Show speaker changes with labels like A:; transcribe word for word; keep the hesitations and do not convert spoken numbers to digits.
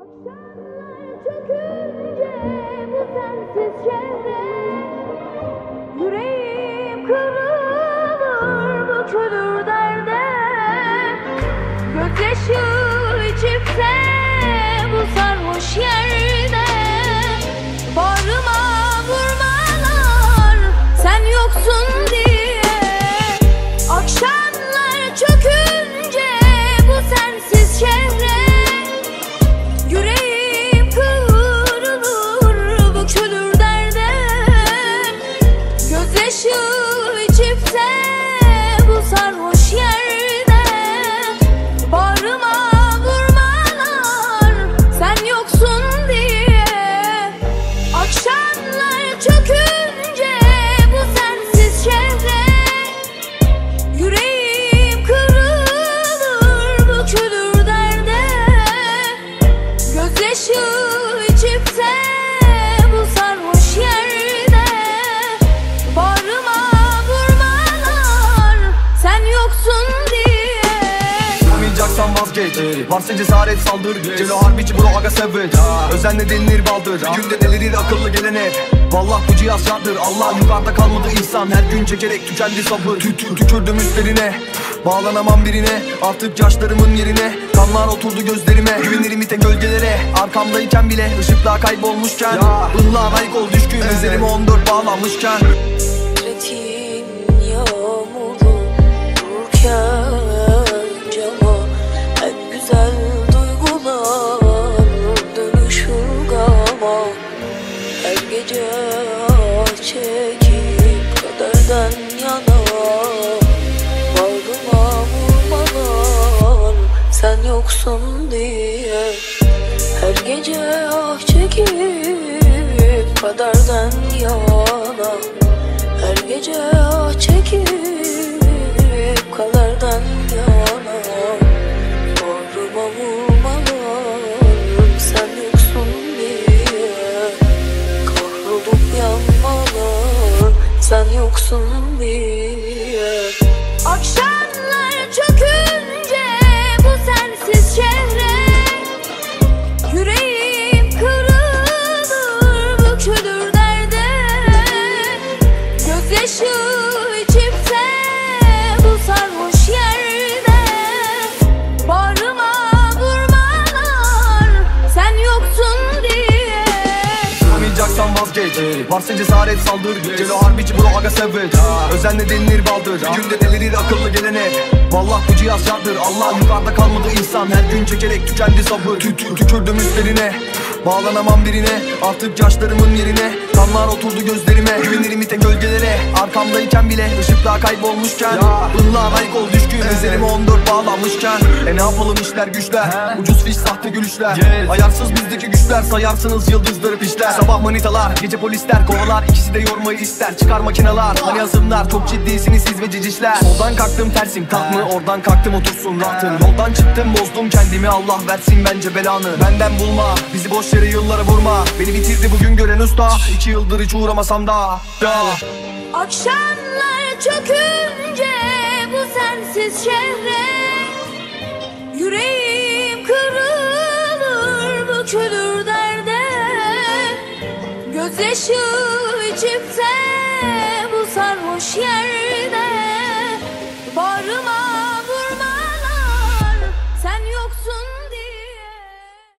A: Akşamlar çökünce bu sensiz şehre yüreğim kırılır, bükülür derde. Gözyaşı içimse bu sarhoş yerde. Bağrıma vurmalar sen yoksun diye. Akşamlar çökünce bu sensiz şehre yüreğim kırılır, bükülür derde. Gözyaşı içimse bu sarhoş yerde. Bağrıma vurmalar sen yoksun diye. Akşamlar çökünce bu sensiz şehre yüreğim kırılır, bükülür derde. Gözyaşı içimse bu sarhoş yerde. Bağrıma vurmalar sen yoksun diye.
B: Durmayacaksan vazgeç, varsa cesaret saldır. Celo harbici bro aga savage, özenle denilir baldır. Günde delirir akıllı gelen hep, vallah bu cihaz candır. Allah yukarıda kalmadı insan, her gün çekerek tükendi sabır. Tü tü tükürdüm üstlerine, bağlanamam birine. Artık yaşlarımın yerine kanlar oturdu gözlerime. Güvenirim ite gölgelere, arkamdayken bile ışıklar kaybolmuşken. Ihlığa layık ol düşkün, üzerime on dört bağlanmışken.
C: Hasretin yağmuru vururken cama, en güzel duygular dönüşür gama. Her gece ah çekip kaderden yana, bağrıma vurmalar sen yoksun diye. Her gece ah çekip kaderden yana, her gece ah çekip kaderden yana. Bağrıma vurmalar sen yoksun diye. Kahrolup yanmalar sen yoksun diye.
A: Akşamlar çökünce bu sensiz şehre yüreğim kırılır, bükülür derde. Gözyaşı içimse bu sarhoş yerde. Bağrıma vurmalar sen yoksun diye.
B: Durmayacaksan vazgeç, varsa cesaret saldır. Celo harbici bro aga savage, özenle denilir baldır. Günde delirir akıllı gelen hep, vallah bu cihaz candır. Allah yukarıda kalmadı insan, her gün çekerek tükendi sabır. Tü tü tükürdüm üstlerine, bağlanamam birine. Artık yaşlarımın yerine kanlar oturdu gözlerime. Güvenirim ite gölgelere, arkamdayken bile ışıklar kaybolmuşken. Ihlığa layık ol düşkün, üzerime on dört bağlanmışken. E ne yapalım işler güçler, ucuz fiş sahte gülüşler. Ayarsız bizdeki güçler, sayarsınız yıldızları pişler. Sabah manitalar, gece polisler kovalar, ikisi de yormayı ister. Çıkar makineler, hani yazımlar, çok ciddisiniz siz ve cicişler. Soldan kalktım tersim tak mı, oradan kalktım otursun rahatım. Yoldan çıktım bozdum kendimi, Allah versin bence belanı. Benden bulma, bizi boş yere yıllara vurma. Beni bitirdi bugün gören usta, iki yıldır hiç uğramasam da ya.
A: Akşamlar çökünce bu sensiz şehre yüreğim kırılır, bükülür derde. Gözyaşı içimse bu sarhoş yerde.